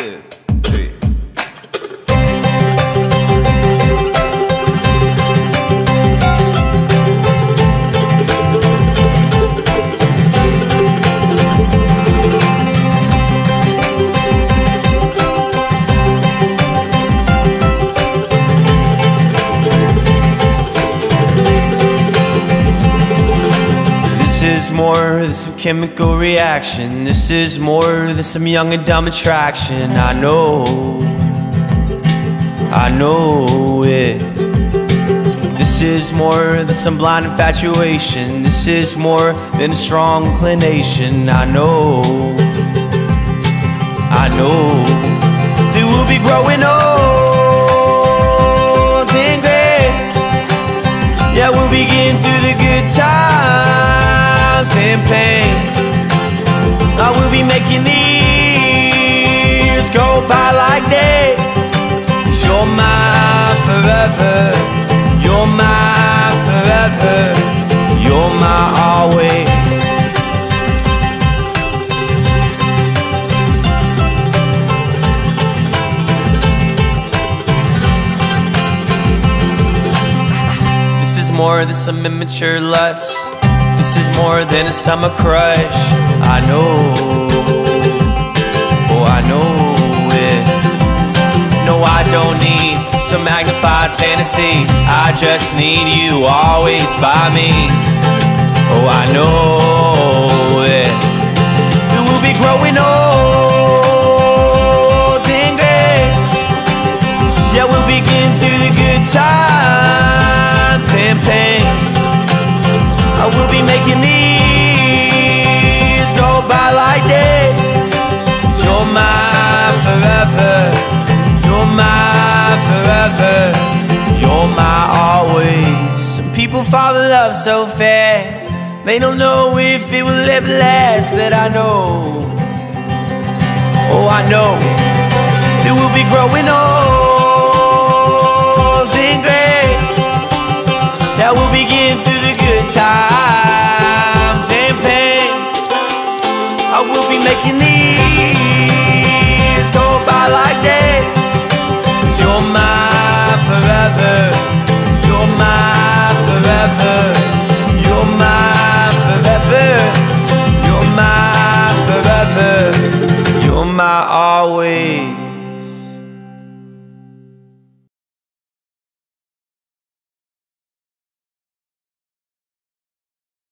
2, 3. This is more than some chemical reaction. This is more than some young and dumb attraction. I know it. This is more than some blind infatuation. This is more than a strong inclination. I know that we'll be growing old and gray. Yeah, we'll be getting through the good times and pain. I will be making the years go by like days. 'Cause you're my forever. You're my forever. You're my always. This is more than some immature lust. This is more than a summer crush. I know, oh I know it. No, I don't need some magnified fantasy. I just need you always by me. Oh, I know it. We will be growing old and gray. Yeah, we'll begin through the good times and pain. I will be making these go by like days. 'Cause you're my forever. You're my forever. You're my always. Some people fall in love so fast, they don't know if it will ever last. But I know, oh I know, that we'll be growing old and gray. That we'll begin through the good times and pain. I will be making these